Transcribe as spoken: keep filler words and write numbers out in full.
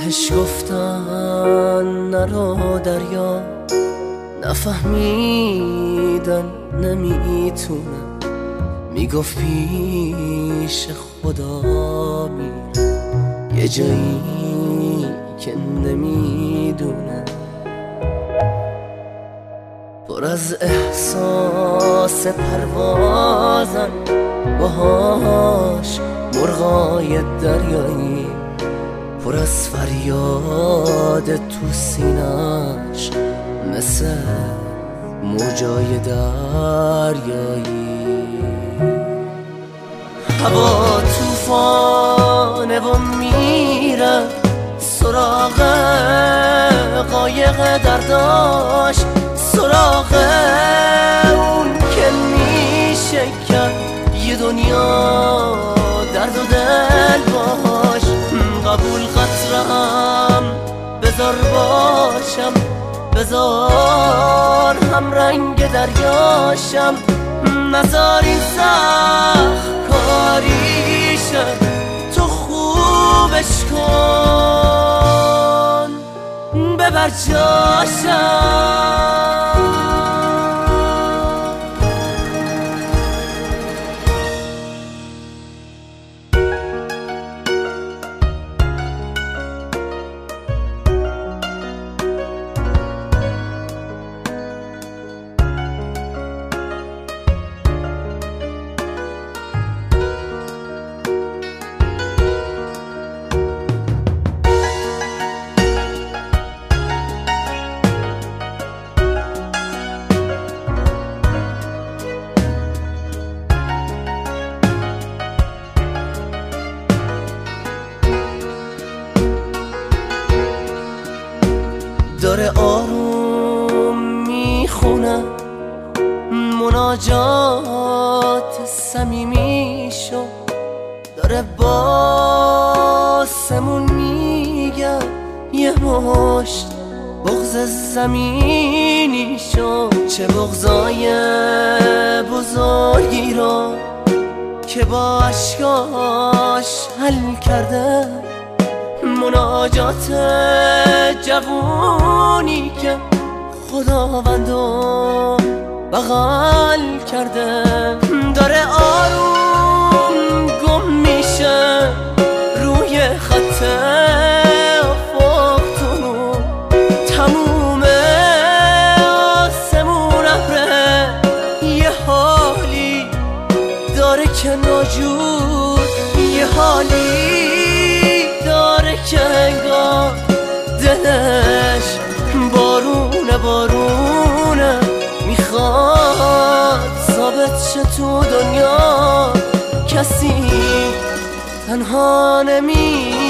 بهش گفتن نرو دریا، نفهمیدن نمیتونه، میگفت پیش خدا میره یه جایی که نمیدونه. پر از احساس پروازن باهاش مرغای دریایی، پر از فریاد تو سینش مثل موجای دریایی. هوا توفانه و میره سراغ قایق درداش، سراغ اون که میشه کرد یه دنیا درد و دل باش. قبول قطرم بذار باشم، بذار هم رنگ دریاشم، نذار این سخت کاریشه، تو خوبش کن ببر جاشم. داره آروم میخونه مناجات صمیمیشو، داره باسمون میگه یه مشت بغض زمینیشو. چه بغضای بزرگی رو که با عشقاش حل کرده، مناجات جوونی که خداوندو بغل کرده. داره آروم گم میشه روی خط افق تو، تموم آسمون ابره یه حالی داره که ناجور، یه حالی داره که انگار دلش بارونه بارونه، میخواد ثابت شه تو دنیا کسی تنها نمی